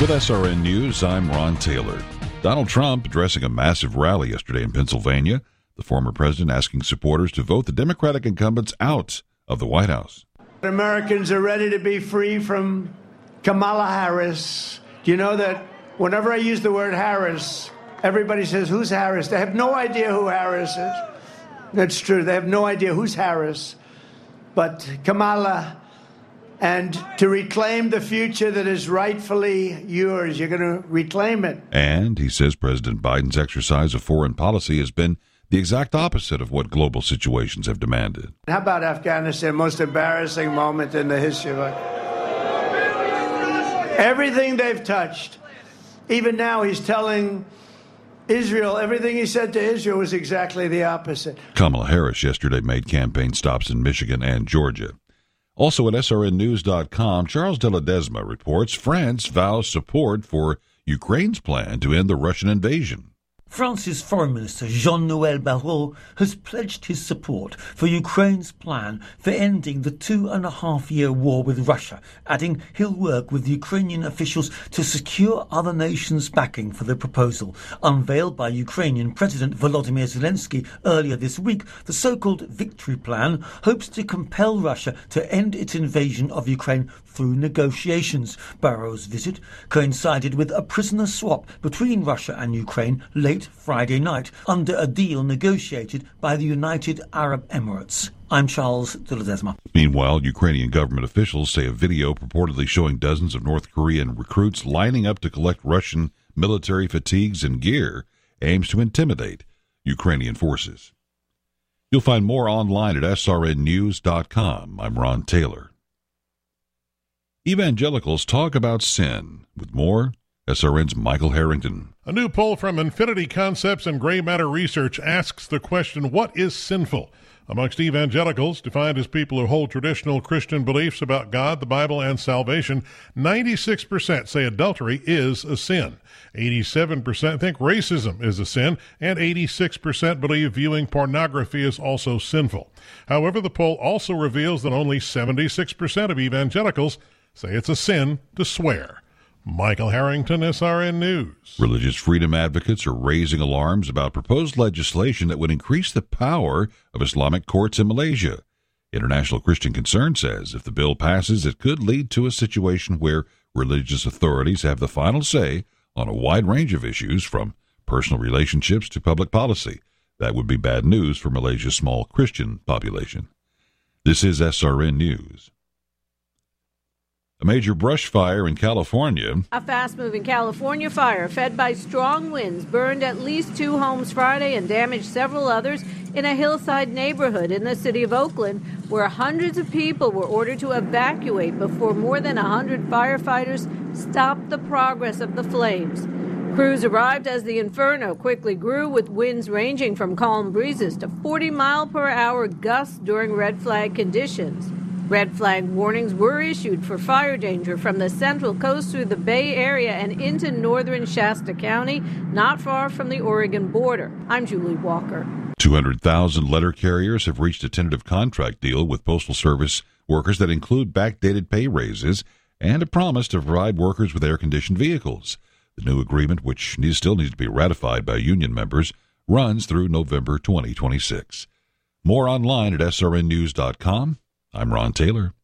With SRN News, I'm Ron Taylor. Donald Trump addressing a massive rally yesterday in Pennsylvania. The former president asking supporters to vote the Democratic incumbents out of the White House. Americans are ready to be free from Kamala Harris. Do you know that whenever I use the word Harris, everybody says, who's Harris? They have no idea who Harris is. That's true. They have no idea who's Harris. But Kamala, and to reclaim the future that is rightfully yours, you're going to reclaim it. And he says President Biden's exercise of foreign policy has been the exact opposite of what global situations have demanded. How about Afghanistan? Most embarrassing moment in the history of it. Everything they've touched. Even now he's telling Israel, everything he said to Israel was exactly the opposite. Kamala Harris yesterday made campaign stops in Michigan and Georgia. Also at srnnews.com, Charles de Ledesma reports France vows support for Ukraine's plan to end the Russian invasion. France's Foreign Minister Jean-Noël Barrot has pledged his support for Ukraine's plan for ending the 2.5-year war with Russia, adding he'll work with Ukrainian officials to secure other nations' backing for the proposal. Unveiled by Ukrainian President Volodymyr Zelensky earlier this week, the so-called Victory Plan hopes to compel Russia to end its invasion of Ukraine through negotiations. Barrot's visit coincided with a prisoner swap between Russia and Ukraine late Friday night under a deal negotiated by the United Arab Emirates. I'm Charles de Ledesma. Meanwhile, Ukrainian government officials say a video purportedly showing dozens of North Korean recruits lining up to collect Russian military fatigues and gear aims to intimidate Ukrainian forces. You'll find more online at srnnews.com. I'm Ron Taylor. Evangelicals talk about sin. With more, SRN's Michael Harrington. A new poll from Infinity Concepts and Gray Matter Research asks the question, what is sinful? Amongst evangelicals, defined as people who hold traditional Christian beliefs about God, the Bible, and salvation, 96% say adultery is a sin. 87% think racism is a sin, and 86% believe viewing pornography is also sinful. However, the poll also reveals that only 76% of evangelicals say it's a sin to swear. Michael Harrington, SRN News. Religious freedom advocates are raising alarms about proposed legislation that would increase the power of Islamic courts in Malaysia. International Christian Concern says if the bill passes, it could lead to a situation where religious authorities have the final say on a wide range of issues, from personal relationships to public policy. That would be bad news for Malaysia's small Christian population. This is SRN News. A major brush fire in California. A fast-moving California fire fed by strong winds burned at least 2 homes Friday and damaged several others in a hillside neighborhood in the city of Oakland, where hundreds of people were ordered to evacuate before more than 100 firefighters stopped the progress of the flames. Crews arrived as the inferno quickly grew, with winds ranging from calm breezes to 40-mile-per-hour gusts during red flag conditions. Red flag warnings were issued for fire danger from the Central Coast through the Bay Area and into northern Shasta County, not far from the Oregon border. I'm Julie Walker. 200,000 letter carriers have reached a tentative contract deal with Postal Service workers that include backdated pay raises and a promise to provide workers with air-conditioned vehicles. The new agreement, which still needs to be ratified by union members, runs through November 2026. More online at srnnews.com. I'm Ron Taylor.